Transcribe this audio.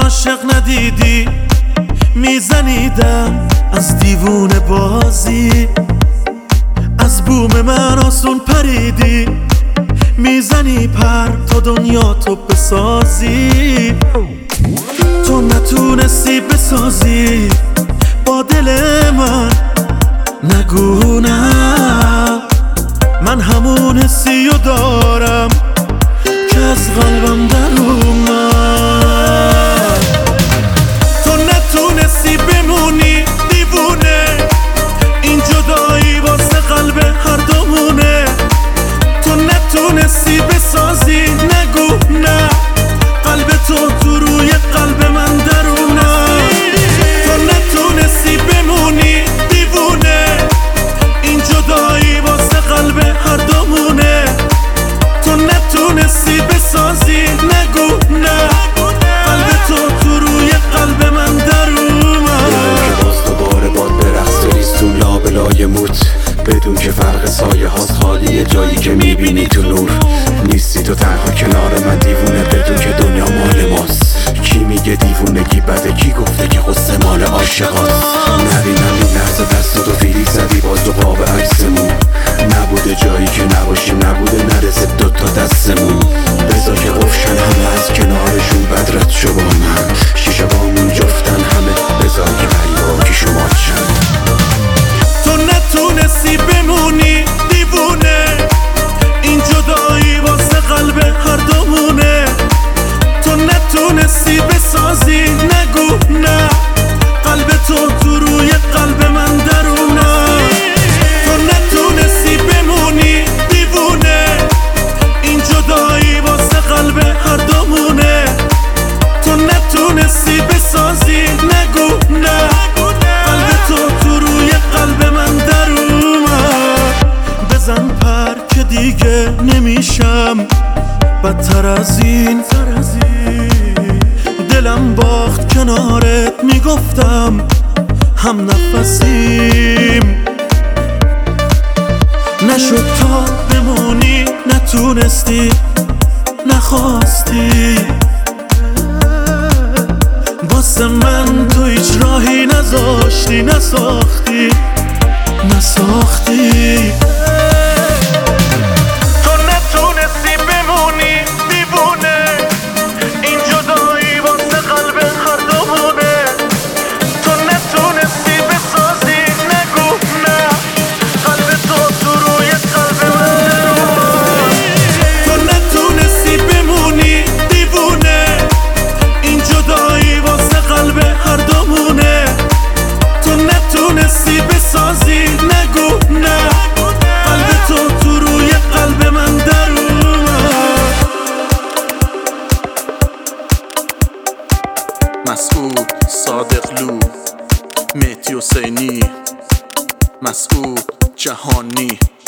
عاشق ندیدی میزنیدم از دیوونه بازی، از بوم من آسون پریدی، میزنی پر تا دنیا تو بسازی. تو نتونستی بسازی با دل من، نگو نه، من همون حسی رو دارم که از قلبم در اومد. تو نتونستی بمونی دیوونه، این جدایی واسه قلب هر دومونه. تو نتونستی بسازی، نگو نه، قلب تو روی قلب من در اومد. تو نتونستی بمونی دیوونه، این جدایی واسه قلب هر دومونه. تو نتونستی بسازی، نگو نه، قلب تو روی قلب من در اومد. که باز دوباره باد برقص ریستون لابلای موت، بدون که فرق سایه هاست خالیه جایی که میبینی تو نور. نیستی تو تنها کنار من دیوونه، بدون که دنیا مال ماست. کی میگه دیوونگی بده، کی گفته که غصه مال عاشقاست؟ نبینم این لحظه دستاتو فیلیک زدی باز دو قاب عکسمون. نبوده جایی که نباشیم، نبوده نرسه دوتا دستمون. بذار که قفشن همه از کنارشون بدرت شو با من، شیشه بامون جفتن همه، بذار که غریبا شما چند. تو نتونستی بمونی دیوونه، این جدایی واسه قلب هر دومونه. تو نتونستی بسازی، نگو نه، قلب تو روی قلب من در اومد. تو نتونستی بمونی دیوونه، این جدایی واسه قلب هر دومونه. تو نتونستی بسازی، نگو نه، قلب تو روی قلب من در اومد. بزن پر که دیگه نمیشم بدتر از این. دلم باخت کنارت، میگفتم هم نفسیم. نشد تا بمونی، نتونستی، نخواستی. واسه من تو هیچ راهی نذاشتی، نساختی. تو نتونستی بمونی دیوونه، این جدایی واسه قلب هر دومونه. تو نتونستی بسازی، نگو نه، قلب تو روی قلب من. تو نتونستی بمونی دیوونه، این جدایی واسه قلب هر دومونه. تو نتونستی بسازی، نگو نه، قلب تو روی قلب من در اومد. مسعود صادقلو، مهدی حسینی، مسعود جهانی.